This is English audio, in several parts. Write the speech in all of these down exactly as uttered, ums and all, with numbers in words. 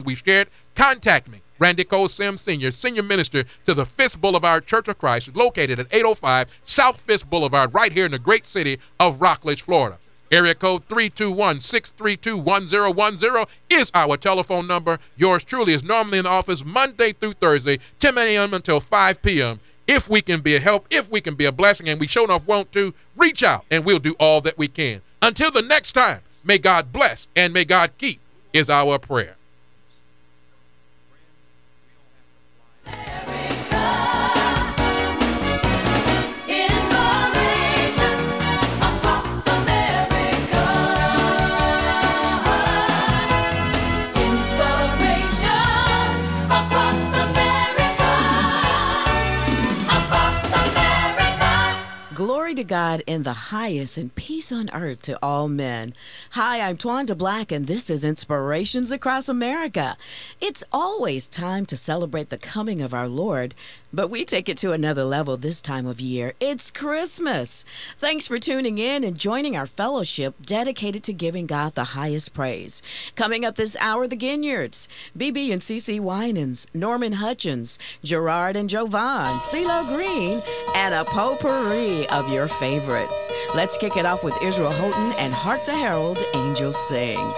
we shared, contact me, Randy Cole Sims Senior, Senior Minister to the Fisk Boulevard Church of Christ, located at eight oh five South Fisk Boulevard, right here in the great city of Rockledge, Florida. Area code three two one, six three two, one zero one zero is our telephone number. Yours truly is normally in the office Monday through Thursday, ten a.m. until five p.m. If we can be a help, if we can be a blessing, and we sure enough want to, reach out and we'll do all that we can. Until the next time, may God bless and may God keep is our prayer. Glory to God in the highest and peace on earth to all men. Hi, I'm Twanda Black, and this is Inspirations Across America. It's always time to celebrate the coming of our Lord, but we take it to another level this time of year. It's Christmas. Thanks for tuning in and joining our fellowship dedicated to giving God the highest praise. Coming up this hour, the Ginyards, B B and C C Winans, Norman Hutchins, Gerard and Jovan, CeeLo Green, and a potpourri of your favorites. Let's kick it off with Israel Houghton and Hark the Herald Angels Sing.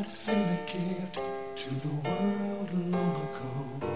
God sent a gift to the world long ago.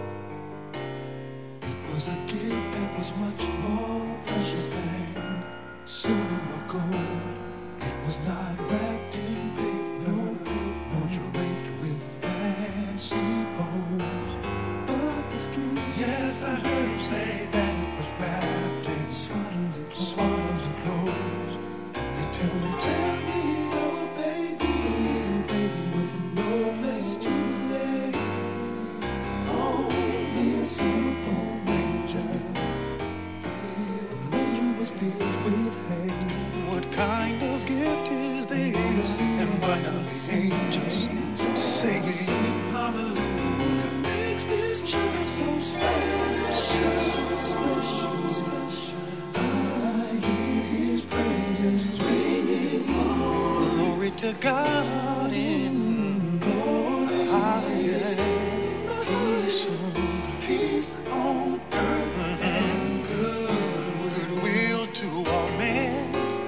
It was a gift that was much more precious than silver or gold. It was not wrapped in paper, no paper, nor draped with fancy bows. But this gift, yes, I heard him say that it was wrapped in swaddling clothes. Swaddling clothes. And they tell me, tell me, our baby, little baby with no place to lay. Oh, in a simple manger, the manger was filled with hay. What kind of gift is this? And why are the angels singing hallelujah? What makes this child so special, special, special? I hear his praises ringing on. Glory to God in glory, highest peace on, peace on earth and good goodwill to all men.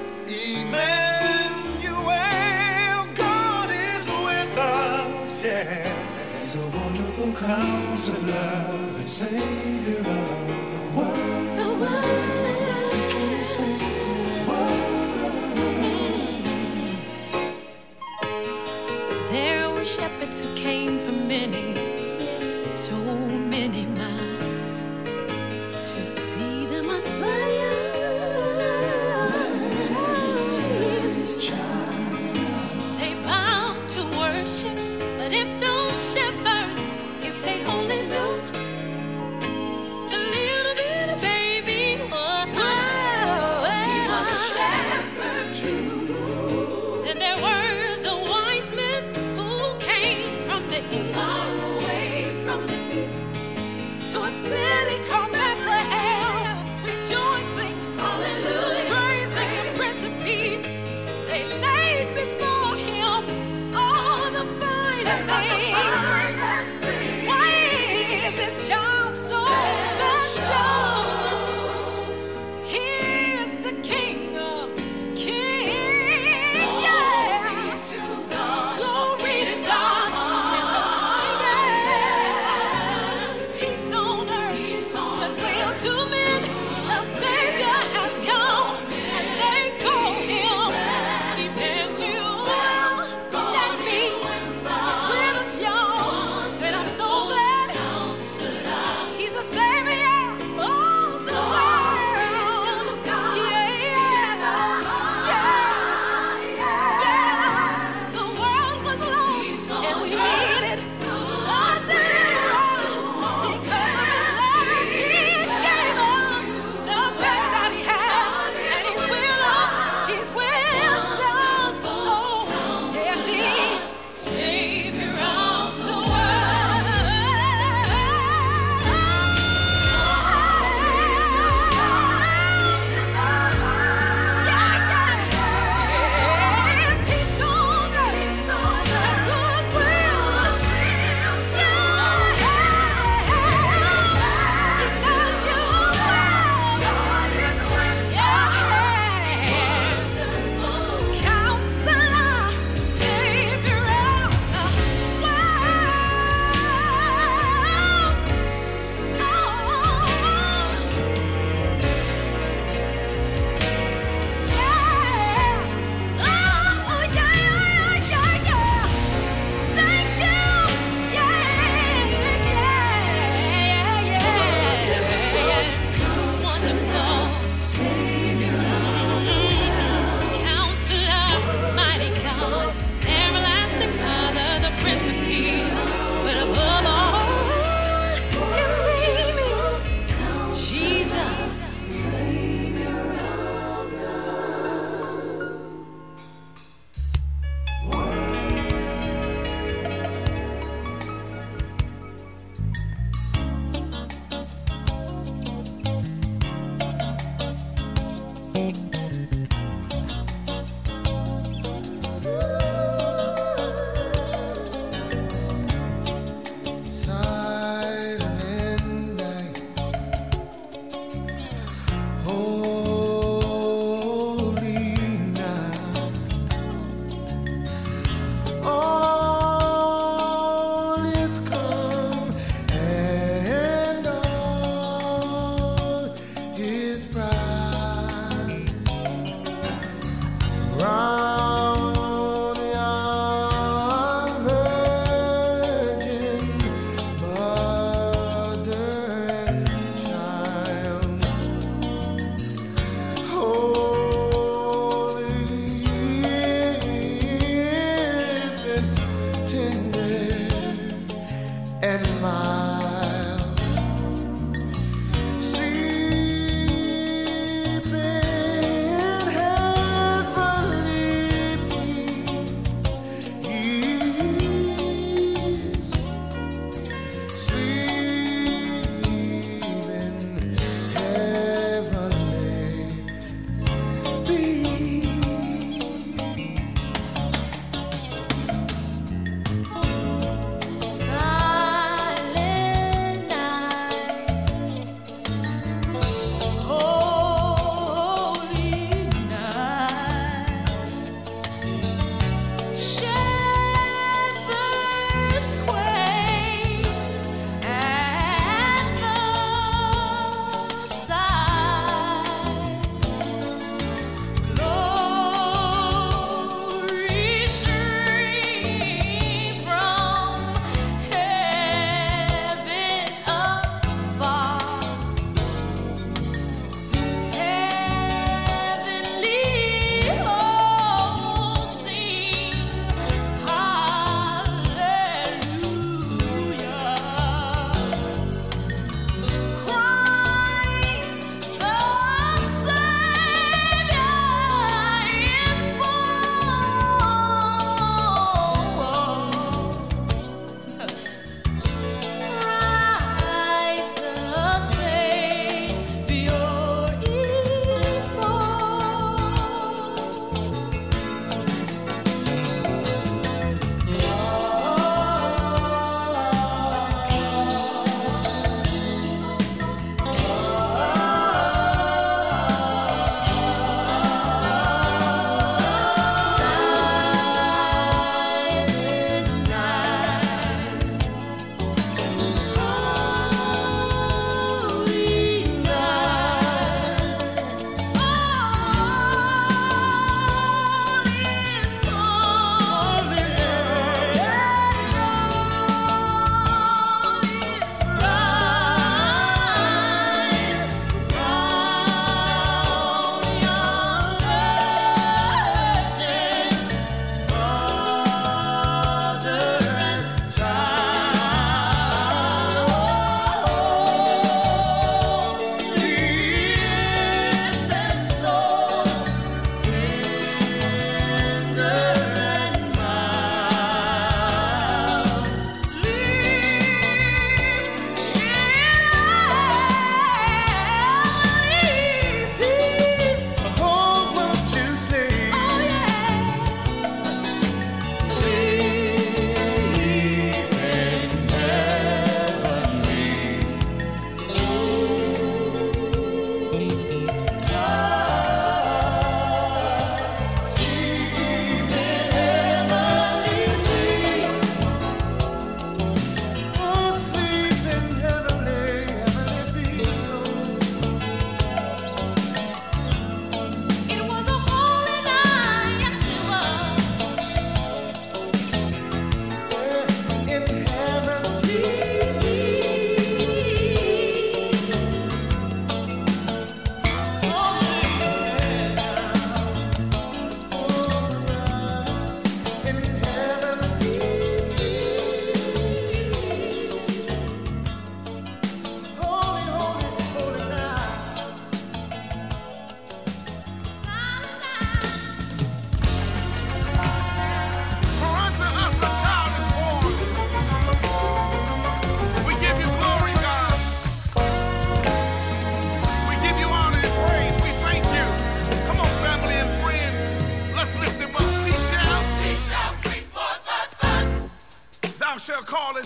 Emmanuel, God is with us, yeah. He's a wonderful counselor and Savior of the world. The world. He can save the world. There were shepherds who came from many, so many miles to see the Messiah. Jesus. They bowed to worship, but if those shepherds, if they only knew the little bit of baby was, he was a shepherd too. Then there were the wise men who came from the east, far away from the east, to a city called Bethlehem, rejoicing, hallelujah, praising the Prince of Peace. They laid before him all the finest things. Why is this child so special? He is the King of Kings. Glory to God. Glory to God. Yes. Peace on earth. Goodwill to men. The Savior has come, and they call him Emmanuel. That means he's with us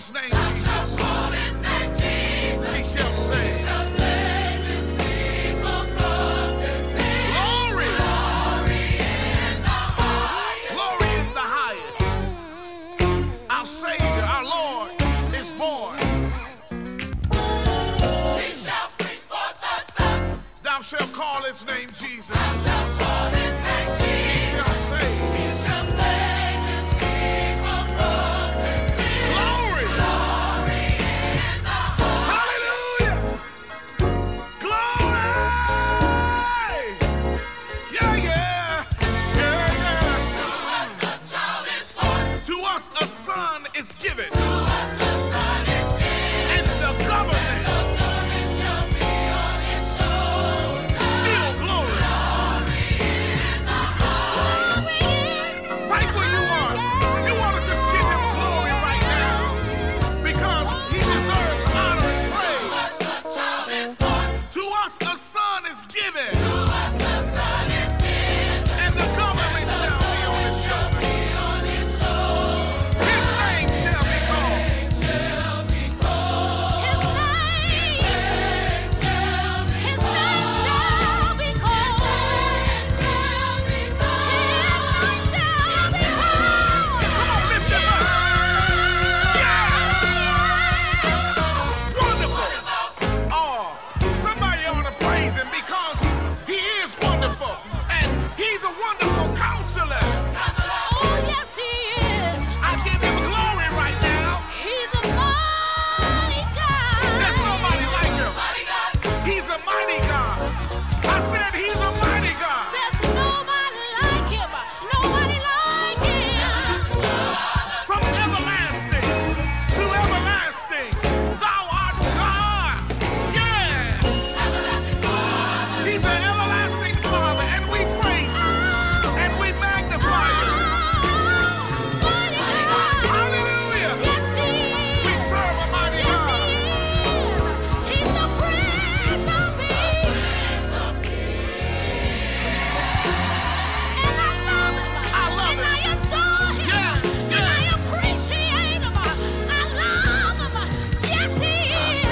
his name Jesus. He shall save. Glory. Glory in the highest. Our Savior, our Lord, is born. He shall bring forth the Son. Thou shalt call his name Jesus. Thou shalt call his name Jesus. He shall save. He shall save his people from their sins. Glory. Glory in the hallelujah. Glory. Yeah, yeah. Yeah, yeah. To us a child is born. To us a son is given. To us a son is given. And the government. The government shall be on his shoulders. Still glory. Glory in the highest. Right where you are. You want to just give him glory right now. Because he deserves honor and praise. To us a child is born. To us a son is given. To us a son is given. And the government shall be on his shoulders. His name shall be called. His name. His name shall be called. Come on, lift him up. Yeah. Wonderful. Oh, somebody ought to praise him because he is wonderful. And he's a wonderful counselor. Oh, yes, he is. I give him glory right now. He's a mighty God. There's nobody like him. He's a mighty God. I said he's a mighty God. There's nobody like him. Nobody like him. From everlasting to everlasting, thou art God. Yeah. He's an everlasting Father, and we praise you, and we magnify you. Mighty God. Hallelujah. Yes, he is. We serve a mighty Yes, God. he is. He's the Prince of Peace. And I love him. I love And I him. adore him. Yeah, yeah. And I appreciate him. I love him. Yes, he is.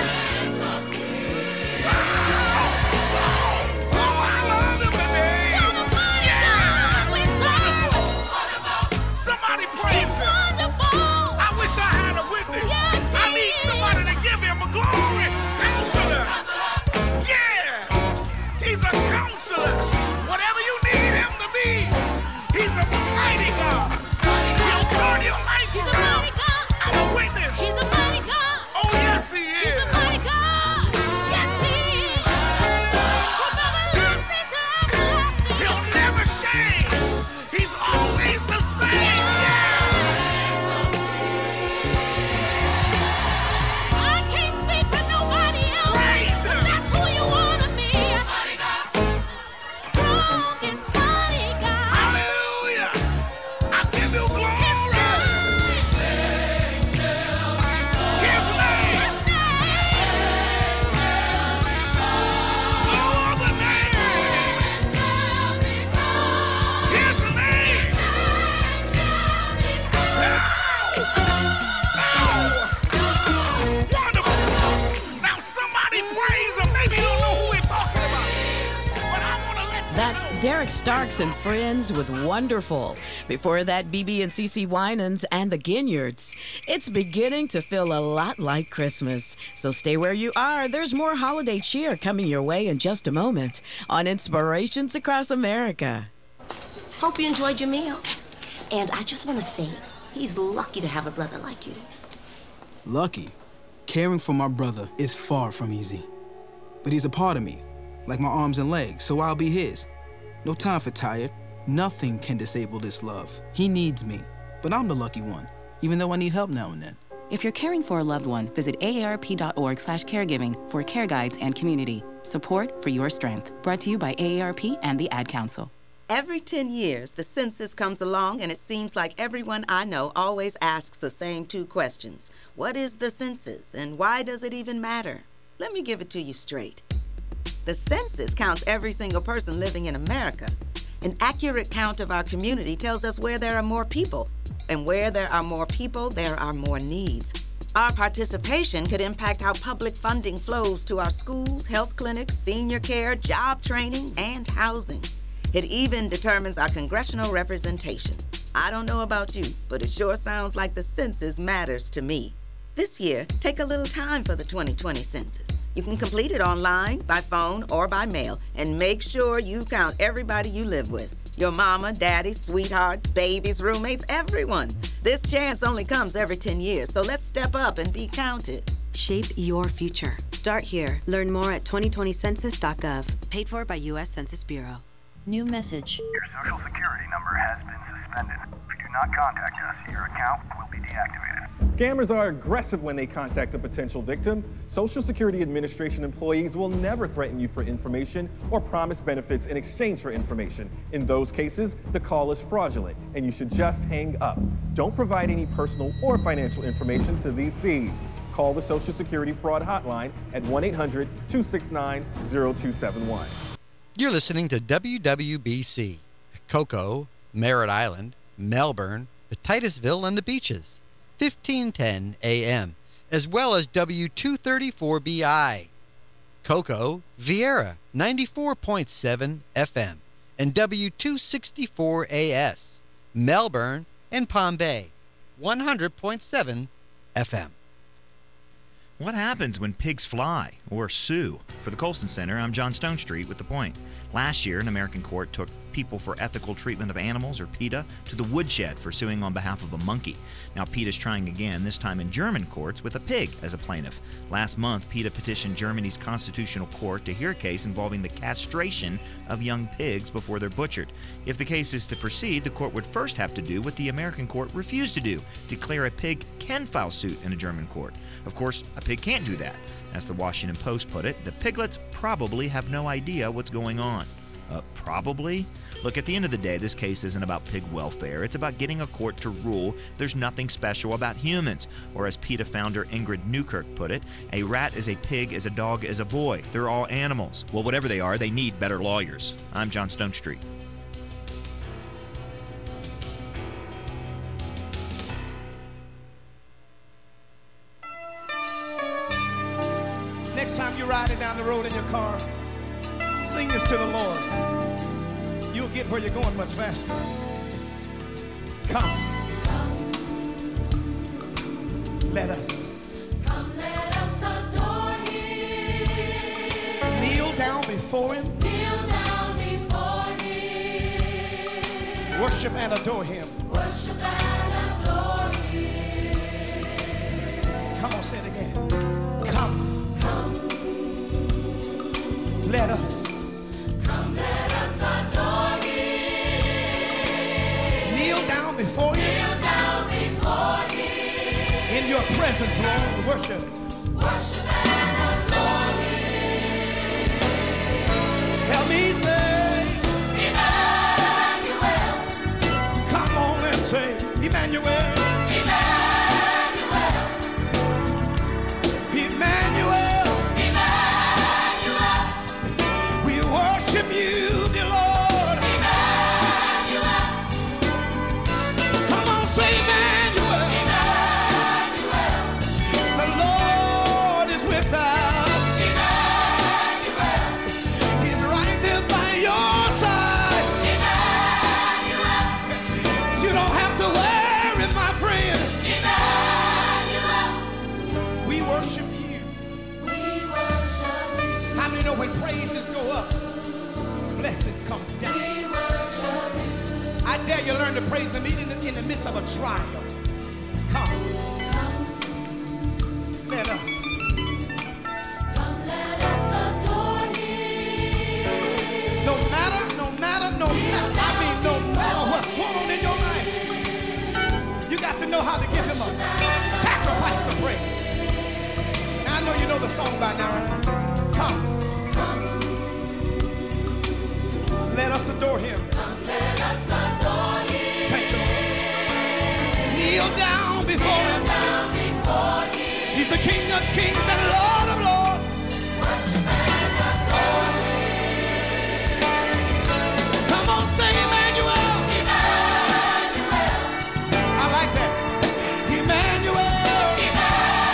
Oh, I love him today. What a mighty God we serve. Somebody praise him. Wonderful. I wish I had a witness. Yes, I he need is. somebody to give him a glory. Counselor. Yeah. He's a counselor. Whatever you need him to be, he's a mighty God. He'll turn your life He's a around. mighty God. I'm a witness. He's a mighty God. Oh, yes, he He's is. a mighty God. Yes, he is. From everlasting to everlasting. He'll never change. He's always the same. Yeah. I can't speak for nobody else. Praise But him. that's who you want to be. Strong and mighty God. Hallelujah. I give you glory. His name. No other name. His name. Wonderful. Now somebody praise him. Maybe you don't know who we're talking about. But I want to let you That's know. Derek Starks and Friends with Wonderful. Before that, B B and C C Winans and the Ginyards. It's beginning to feel a lot like Christmas. So stay where you are. There's more holiday cheer coming your way in just a moment on Inspirations Across America. Hope you enjoyed your meal. And I just want to say, he's lucky to have a brother like you. Lucky. Caring for my brother is far from easy. But he's a part of me, like my arms and legs, so I'll be his. No time for tired. Nothing can disable this love. He needs me, but I'm the lucky one, even though I need help now and then. If you're caring for a loved one, visit A A R P dot org slash caregiving for care guides and community. Support for your strength. Brought to you by A A R P and the Ad Council. Every ten years, the census comes along, and it seems like everyone I know always asks the same two questions. What is the census, and why does it even matter? Let me give it to you straight. The census counts every single person living in America. An accurate count of our community tells us where there are more people. And where there are more people, there are more needs. Our participation could impact how public funding flows to our schools, health clinics, senior care, job training, and housing. It even determines our congressional representation. I don't know about you, but it sure sounds like the census matters to me. This year, take a little time for the twenty twenty census. You can complete it online, by phone, or by mail, and make sure you count everybody you live with. Your mama, daddy, sweetheart, babies, roommates, everyone. This chance only comes every ten years, so let's step up and be counted. Shape your future. Start here. Learn more at twenty twenty census dot gov. Paid for by U S Census Bureau. New message. Your social security number has been suspended. If you do not contact us, your account will be deactivated. Scammers are aggressive when they contact a potential victim. Social Security Administration employees will never threaten you for information or promise benefits in exchange for information. In those cases, the call is fraudulent, and you should just hang up. Don't provide any personal or financial information to these thieves. Call the Social Security Fraud Hotline at one eight hundred, two six nine, zero two seven one. You're listening to W W B C, Cocoa, Merritt Island, Melbourne, Titusville, and the Beaches, fifteen ten A M, as well as W two thirty-four B I, Cocoa, Vieira, ninety-four point seven F M, and W two sixty-four A S, Melbourne and Palm Bay, one hundred point seven F M. What happens when pigs fly or sue? For the Colson Center, I'm John Stonestreet with The Point. Last year, an American court took People for Ethical Treatment of Animals, or PETA, to the woodshed for suing on behalf of a monkey. Now PETA's trying again, this time in German courts with a pig as a plaintiff. Last month, PETA petitioned Germany's constitutional court to hear a case involving the castration of young pigs before they're butchered. If the case is to proceed, the court would first have to do what the American court refused to do, declare a pig can file suit in a German court. Of course, a pig can't do that. As the Washington Post put it, the piglets probably have no idea what's going on. Uh, probably? Look, at the end of the day, this case isn't about pig welfare. It's about getting a court to rule there's nothing special about humans. Or as PETA founder Ingrid Newkirk put it, a rat is a pig as a dog is a boy. They're all animals. Well, whatever they are, they need better lawyers. I'm John Stonestreet. Next time you're riding down the road in your car, sing this to the Lord. You'll get where you're going much faster. Come. Come. Let us. Come, let us adore Him. Kneel down before Him. Kneel down before Him. Worship and adore Him. Worship and adore Him. Come on, say it again. Come. Let us. Come, let us adore Him. Kneel down before Him. Kneel down before Him. In your presence, Lord, worship. Worship and adore Him. Help me say, Emmanuel. Come on and say, Emmanuel. Emmanuel. Emmanuel. Worship you, dear Lord. Emmanuel. Come on, say Emmanuel. Emmanuel. The Lord is with us. Emmanuel. He's right there by your side. Emmanuel. You don't have to worry, my friend. Emmanuel. We worship you. We worship you. How many know when praises go up, blessings come down? We worship you. I dare you learn to praise Him even in the midst of a trial. Come. Come. Let us. Come, let us adore Him. No matter, no matter, no matter, I mean no matter what's going on in your life, you got to know how to give Him a sacrifice of praise. Now I know you know the song by now, right? Come. Let us adore Him. Come, let us adore Him. Thank you, Lord. Kneel down before Him. Kneel down before Him. He's the King of kings and Lord of lords. Worship and adore Him. Come on, say Emmanuel. Emmanuel. I like that. Emmanuel. Emmanuel.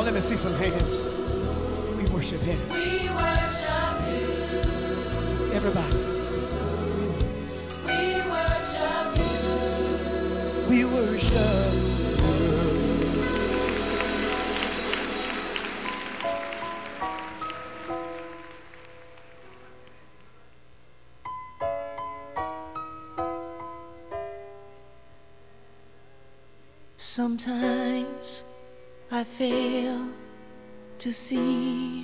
on, let me see some hands. We worship him. We worship you. Everybody. We worship you. We worship you. Sometimes I fail to see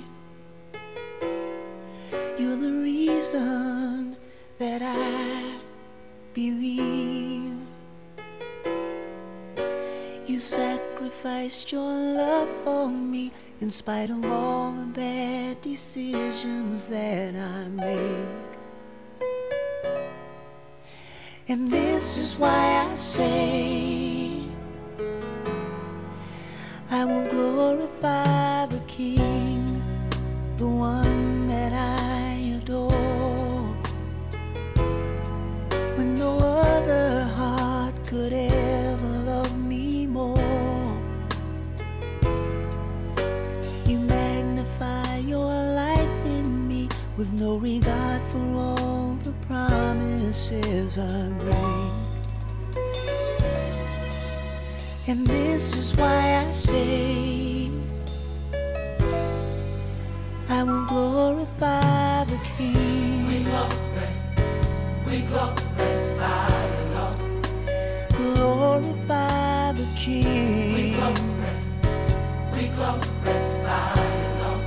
you're the reason that I believe. You sacrificed your love for me in spite of all the bad decisions that I make. And this is why I say I will glorify the King, the one that I adore. When no other heart could ever love me more. You magnify your life in me with no regard for all the promises I break. And this is why I say I will glorify the King. We glorify, we glorify the Lord. Glorify the King. We glorify, we glorify the Lord.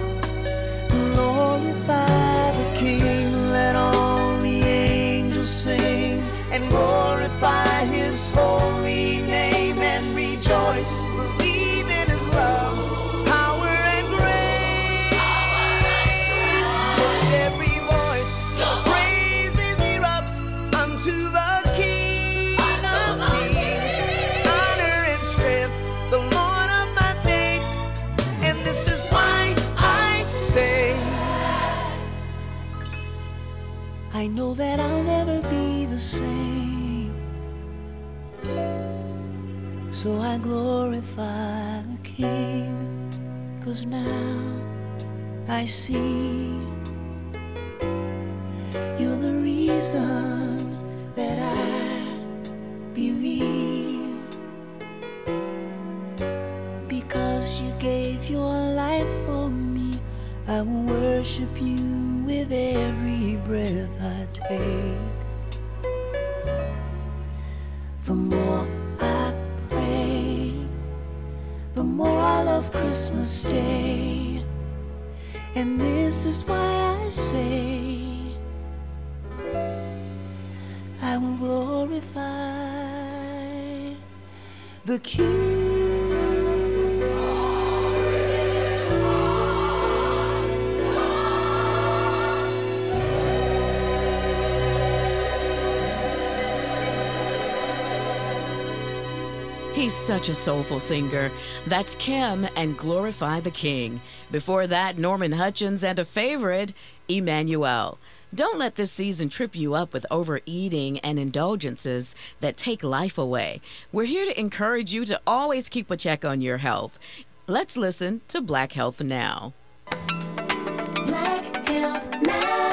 Glorify the King. Let all the angels sing and glorify his holy name and rejoice, believe in his love, power and grace. Lift every voice, the praises erupt unto the King of kings. Honor and strength, the Lord of my faith. And this is why I say I know that I'll never be the same. So I glorify the King, 'cause now I see you're the reason that I believe. Because you gave your life for me, I will worship you with every breath I take. The more I pray, the more I love Christmas Day. And this is why I say I will glorify the King. He's such a soulful singer. That's Kim and Glorify the King. Before that, Norman Hutchins and a favorite, Emmanuel. Don't let this season trip you up with overeating and indulgences that take life away. We're here to encourage you to always keep a check on your health. Let's listen to Black Health Now. Black Health Now.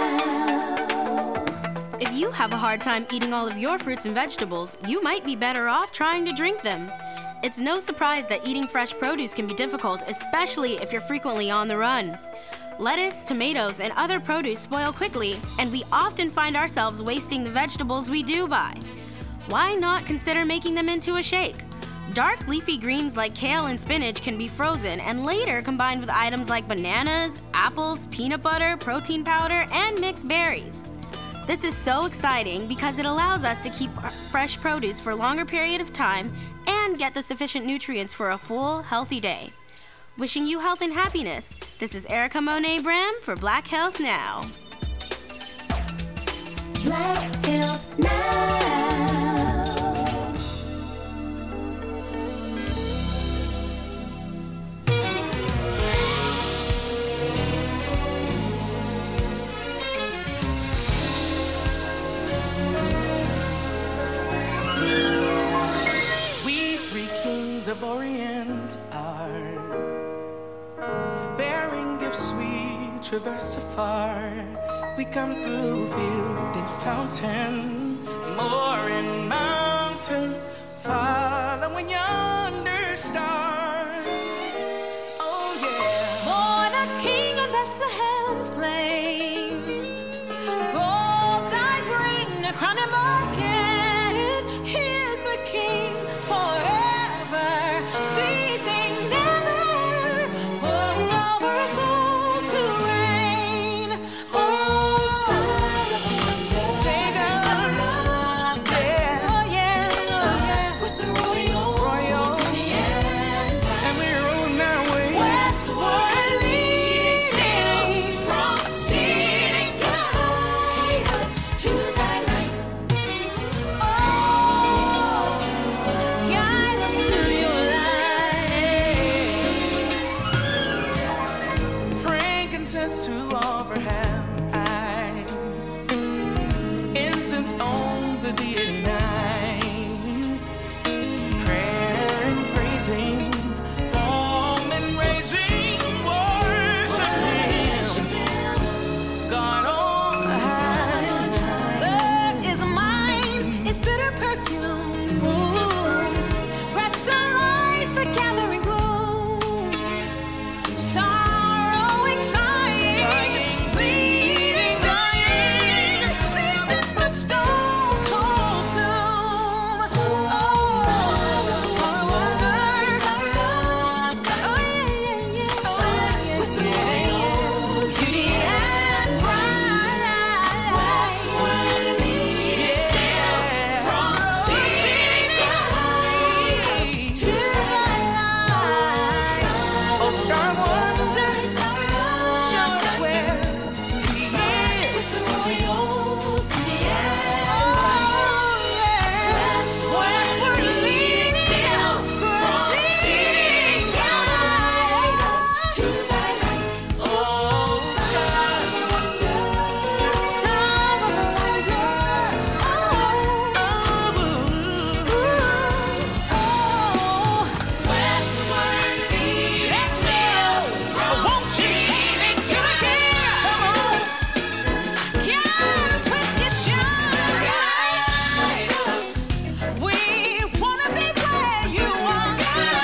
If you have a hard time eating all of your fruits and vegetables, you might be better off trying to drink them. It's no surprise that eating fresh produce can be difficult, especially if you're frequently on the run. Lettuce, tomatoes, and other produce spoil quickly, and we often find ourselves wasting the vegetables we do buy. Why not consider making them into a shake? Dark leafy greens like kale and spinach can be frozen and later combined with items like bananas, apples, peanut butter, protein powder, and mixed berries. This is so exciting because it allows us to keep fresh produce for a longer period of time and get the sufficient nutrients for a full, healthy day. Wishing you health and happiness. This is Erica Monet Bram for Black Health Now. Black Health Now. We three kings of Orient are traverse afar. We come through field and fountain, moor and mountain, following yonder star. Oh yeah. Born a king on Bethlehem's plain, gold I bring to crown him again. He is the king forever, ceasing never, oh, over us all to reign. Oh, star of wonder, take us, yeah, oh yeah, oh yeah, with the royal, royal, yeah, and we're on our way westward leading, proceeding, guide us to thy light. Oh, guide us to your light. frankincense to offer have I, incense on to deity nine, prayer and praising, warm and raising, worship Him, God on high. Love is mine, its bitter perfume. Ooh, breaths of life, a gathering gloom. Sorrowing, sighing, Sighing, bleeding, dying, sealed in the stone cold tomb. Oh, star of wonder, oh yeah, yeah, yeah, with the royal beauty and bright, westward leading, still proceeding, guide to thy light. Oh, star wonder, show us where He is. With the royal beauty and westward leading, still proceeding, guide us to thy light. Oh, star of wonder, star of wonder, oh, oh, westward leading, still proceeding to the King. Guide us with your shine. We wanna be where you are.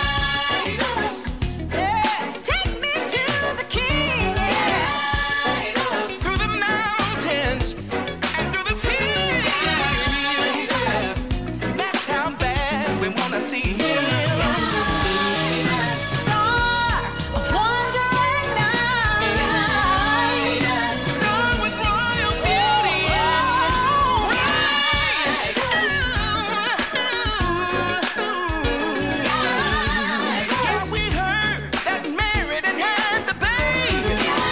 Yeah. Take me to the King. Through the mountains and through the fields. That's how bad we wanna see Him. Star of wonder and night. Star with royal beauty and bright. Yeah, we heard that Mary done had the baby.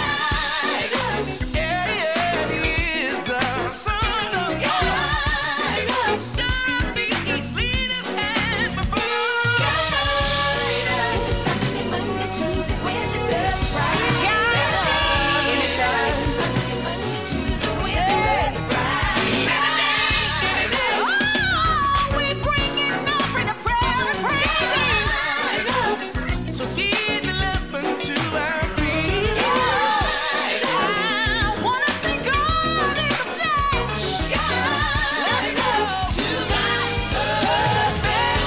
Yeah, yeah, He is the Son of God. Star of the East, lead us as before. Sunday, Monday, Tuesday, Wednesday, Thursday, Friday. Anytime. Sunday, Monday, Tuesday, Wednesday, Thursday, Friday. Oh, we bring an offering of prayer and praise. So lead the lamp unto our feet. I wanna see God in the flesh. Guide us to thy perfect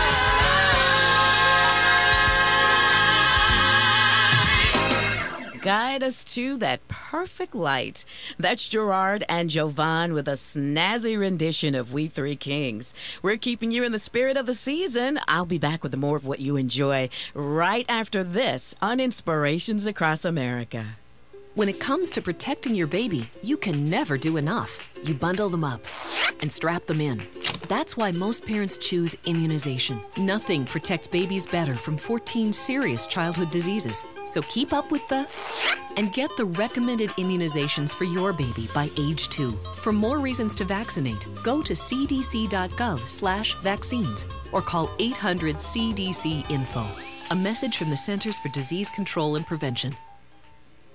light. Guide us to that perfect light. That's Gerard and Jovan with a snazzy rendition of We Three Kings. We're keeping you in the spirit of the season. I'll be back with more of what you enjoy right after this on Inspirations Across America. When it comes to protecting your baby, you can never do enough. You bundle them up and strap them in. That's why most parents choose immunization. Nothing protects babies better from fourteen serious childhood diseases. So keep up with the and get the recommended immunizations for your baby by age two. For more reasons to vaccinate, go to c d c dot gov slash vaccines or call eight hundred C D C info. A message from the Centers for Disease Control and Prevention.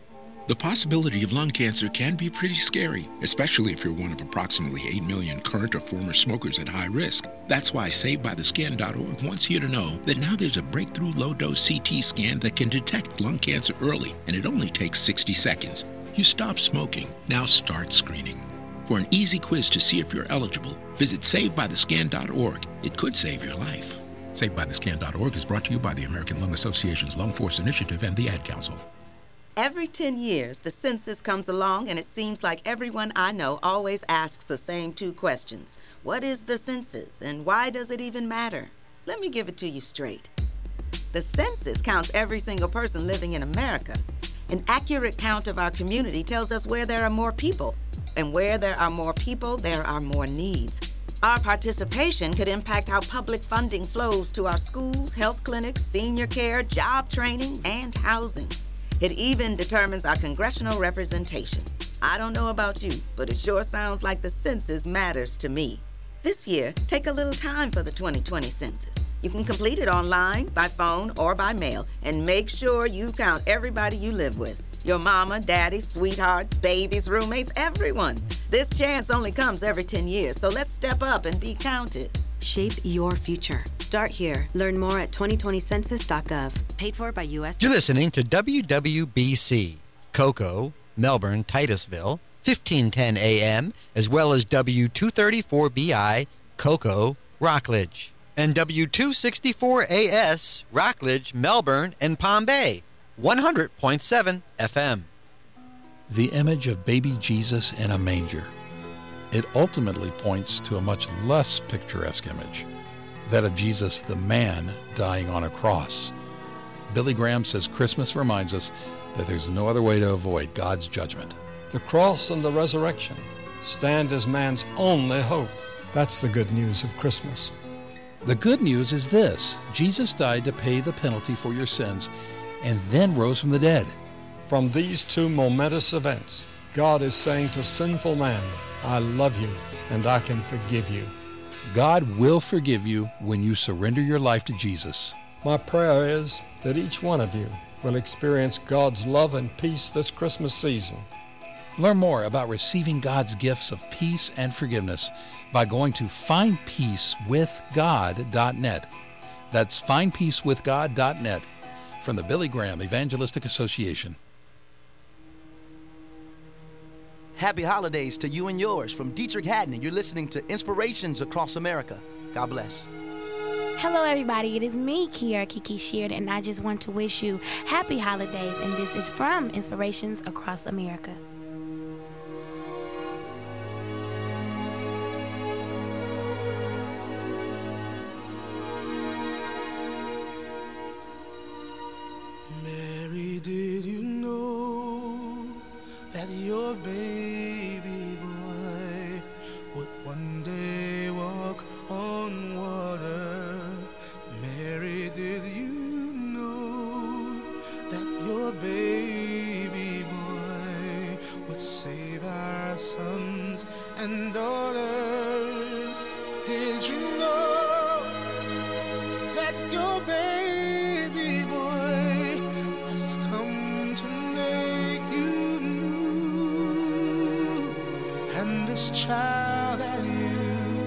The possibility of lung cancer can be pretty scary, especially if you're one of approximately eight million current or former smokers at high risk. That's why Saved By The Skin dot org wants you to know that now there's a breakthrough low-dose C T scan that can detect lung cancer early, and it only takes sixty seconds. You stop smoking, now start screening. For an easy quiz to see if you're eligible, visit Saved By The Skin dot org. It could save your life. Saved By The Skin dot org is brought to you by the American Lung Association's Lung Force Initiative and the Ad Council. Every ten years, the census comes along, and it seems like everyone I know always asks the same two questions. What is the census, and why does it even matter? Let me give it to you straight. The census counts every single person living in America. An accurate count of our community tells us where there are more people. And where there are more people, there are more needs. Our participation could impact how public funding flows to our schools, health clinics, senior care, job training, and housing. It even determines our congressional representation. I don't know about you, but it sure sounds like the census matters to me. This year, take a little time for the twenty twenty census. You can complete it online, by phone, or by mail, and make sure you count everybody you live with. Your mama, daddy, sweetheart, babies, roommates, everyone. This chance only comes every ten years, so let's step up and be counted. Shape your future. Start here. Learn more at twenty twenty census dot gov. Paid for by U S You're listening to W W B C, Cocoa, Melbourne, Titusville, fifteen ten A M, as well as W two thirty-four B I, Cocoa, Rockledge, and W two sixty-four A S, Rockledge, Melbourne, and Palm Bay, one hundred point seven F M. The image of baby Jesus in a manger. It ultimately points to a much less picturesque image, that of Jesus the man dying on a cross. Billy Graham says Christmas reminds us that there's no other way to avoid God's judgment. The cross and the resurrection stand as man's only hope. That's the good news of Christmas. The good news is this: Jesus died to pay the penalty for your sins and then rose from the dead. From these two momentous events, God is saying to sinful man, I love you and I can forgive you. God will forgive you when you surrender your life to Jesus. My prayer is that each one of you will experience God's love and peace this Christmas season. Learn more about receiving God's gifts of peace and forgiveness by going to find peace with God dot net. That's find peace with God dot net from the Billy Graham Evangelistic Association. Happy holidays to you and yours from Dietrich Haddon. You're listening to Inspirations Across America. God bless. Hello, everybody. It is me, Kiara Kiki Sheard, and I just want to wish you happy holidays. And this is from Inspirations Across America. Mary, did you know that your baby boy would one day walk on water? Mary, did you know that your baby boy would save our sons and daughters? Did you know that your baby boy has come to make you new? And this child that you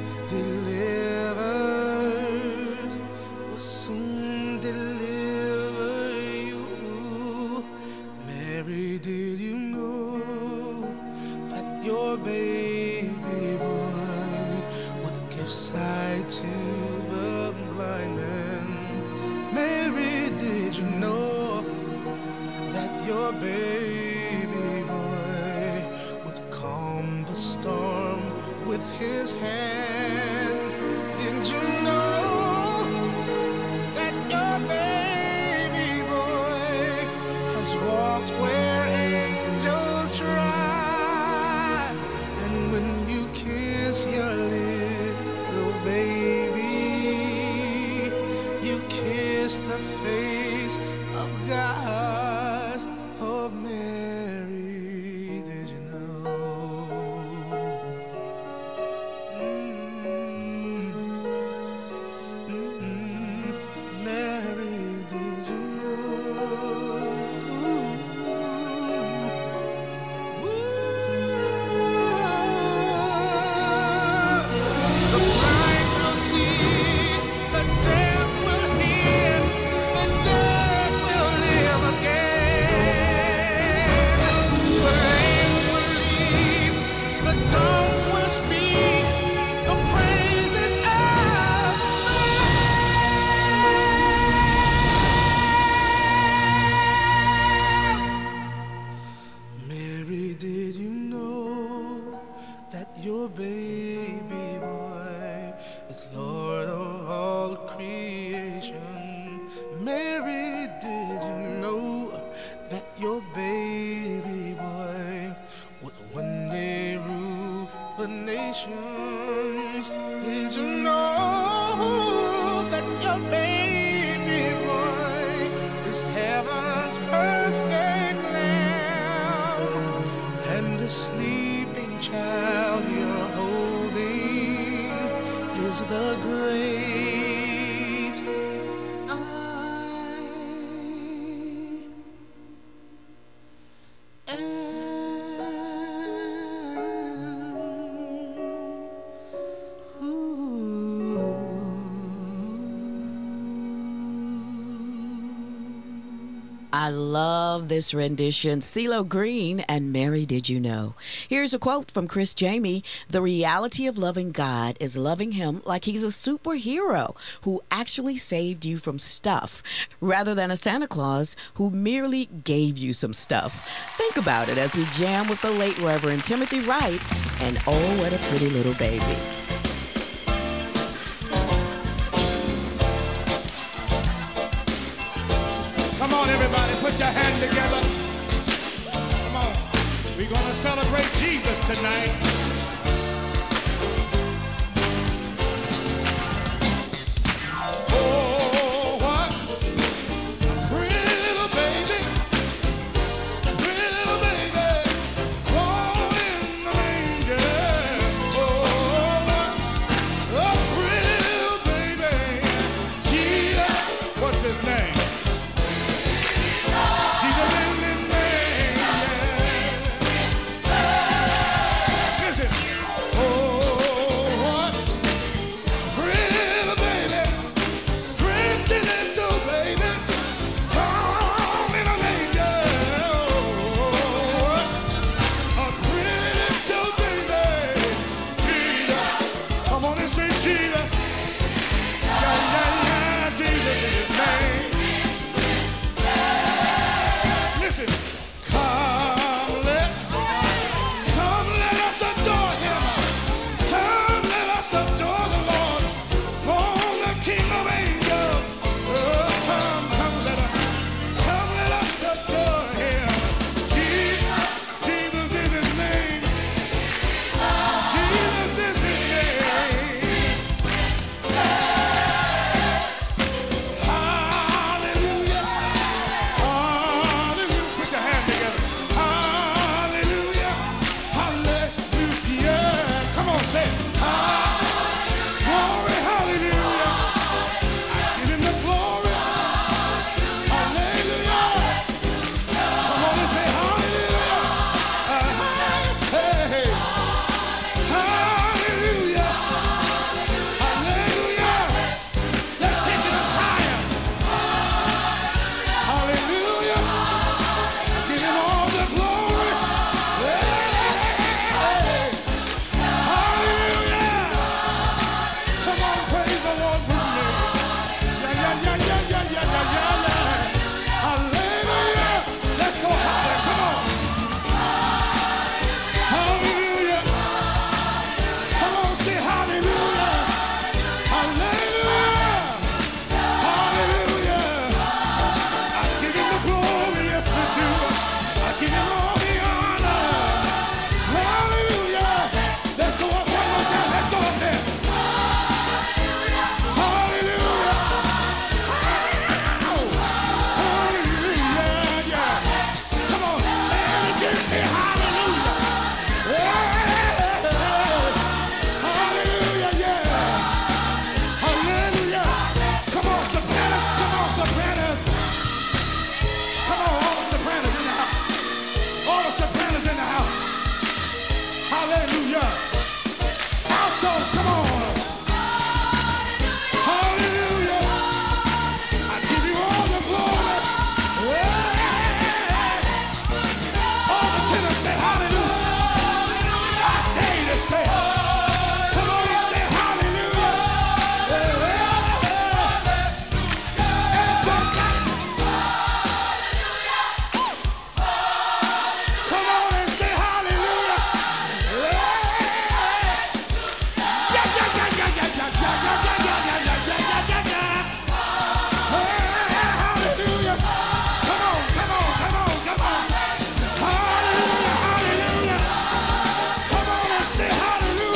delivered will soon deliver you. Mary, did you know that your baby boy would give sight to the blind man? Mary, did you know that your baby boy would calm the storm with his hand? Did you know that your baby boy has walked where angels try? And when you kiss your little baby, you kiss the face of God. Oh, Mary, did you know? Mm, mm, Mary, did you know heaven's perfect Lamb, and the sleeping child you're holding is the great I am. I love this rendition. CeeLo Green and Mary Did You Know. Here's a quote from Chris Jamie. The reality of loving God is loving him like he's a superhero who actually saved you from stuff, rather than a Santa Claus who merely gave you some stuff. Think about it as we jam with the late Reverend Timothy Wright and Oh, What a Pretty Little Baby. Come on, everybody, put your hand together. Come on. We're going to celebrate Jesus tonight. Oh, what a pretty little baby. Pretty little baby. Born in the manger. Oh, what a pretty little baby. Jesus, what's his name? Say hallelujah.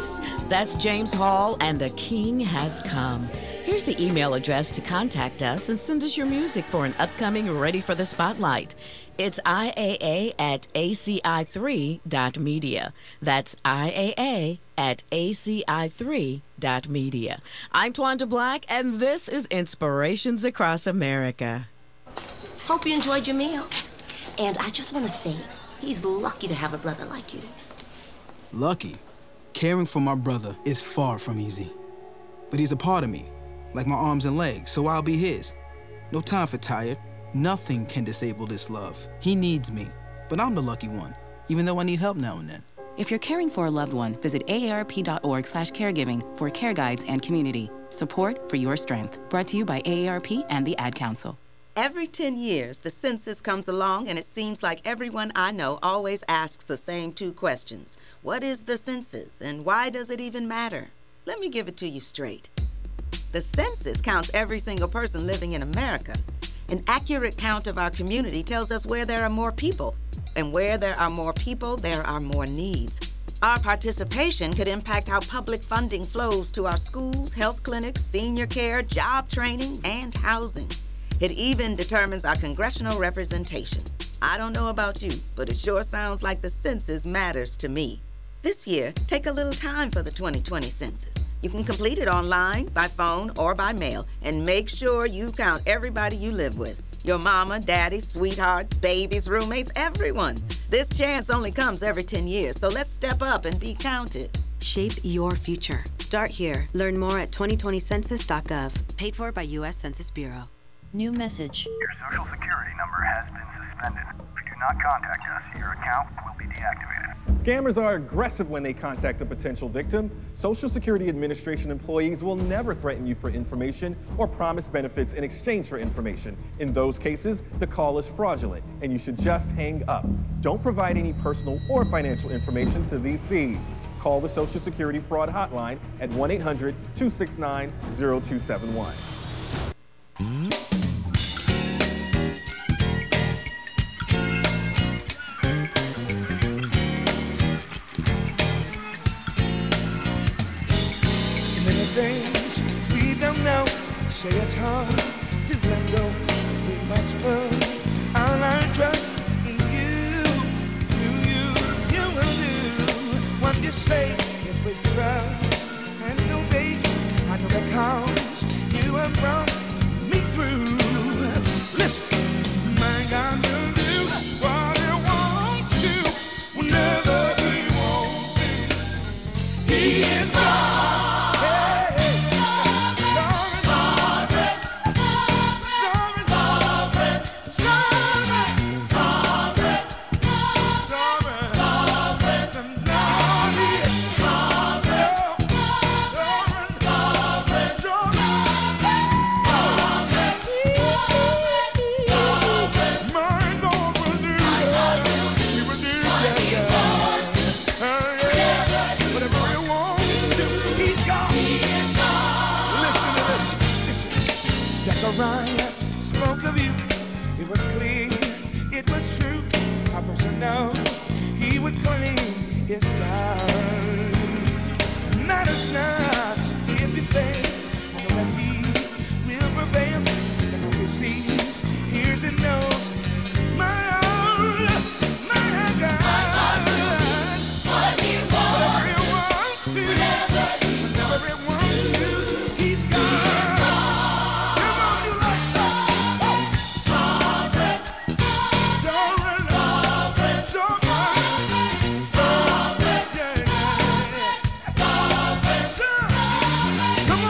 voice. That's James Hall and The King Has Come. Here's the email address to contact us and send us your music for an upcoming Ready for the Spotlight. It's I A A at A C I three dot media. That's I A A at A C I three dot media. I'm Twanda Black, and this is Inspirations Across America. Hope you enjoyed your meal. And I just want to say, he's lucky to have a brother like you. Lucky? Caring for my brother is far from easy. But he's a part of me, like my arms and legs, so I'll be his. No time for tired. Nothing can disable this love. He needs me, but I'm the lucky one, even though I need help now and then. If you're caring for a loved one, visit A A R P dot org slash caregiving for care guides and community. Support for your strength. Brought to you by A A R P and the Ad Council. Every ten years, the census comes along, and it seems like everyone I know always asks the same two questions. What is the census, and why does it even matter? Let me give it to you straight. The census counts every single person living in America. An accurate count of our community tells us where there are more people. And where there are more people, there are more needs. Our participation could impact how public funding flows to our schools, health clinics, senior care, job training, and housing. It even determines our congressional representation. I don't know about you, but it sure sounds like the census matters to me. This year, take a little time for the twenty twenty census. You can complete it online, by phone, or by mail, and make sure you count everybody you live with. Your mama, daddy, sweetheart, babies, roommates, everyone. This chance only comes every ten years, so let's step up and be counted. Shape your future. Start here. Learn more at twenty twenty census dot gov. Paid for by U S Census Bureau. New message. Your social security number has been suspended. If you do not contact us, your account will be deactivated. Scammers are aggressive when they contact a potential victim. Social Security Administration employees will never threaten you for information or promise benefits in exchange for information. In those cases, the call is fraudulent, and you should just hang up. Don't provide any personal or financial information to these thieves. Call the Social Security Fraud Hotline at one eight hundred, two six nine, zero two seven one. Things we don't know, say it's hard to let go. We must put all our trust in you. You, you, you will do what you say if we trust and obey. I know that cause you have brought me through. Listen, my God will do what He wants to, whenever He wants to. He is God. Zechariah spoke of you. It was clear, it was true. A person knows he would claim his God. Matters not if you fail. I know that He will prevail. Because He sees, hears, and knows my own, my God. What He wants, whatever He wants to, whenever He wants to, He's God.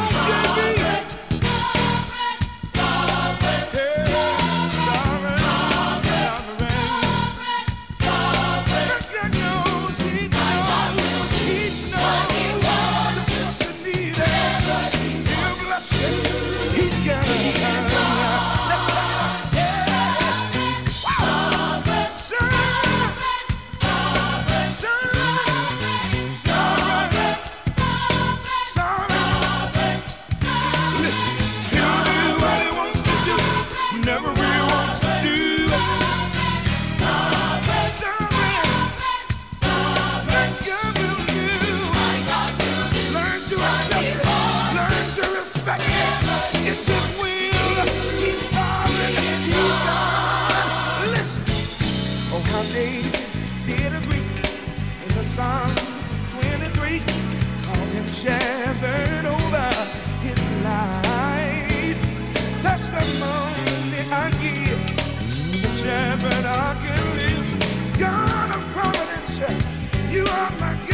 Sovereign, David did agree in the Psalm twenty-three, call him shepherd over his life. Testimony I give, the shepherd I can live. God of providence, you are my God.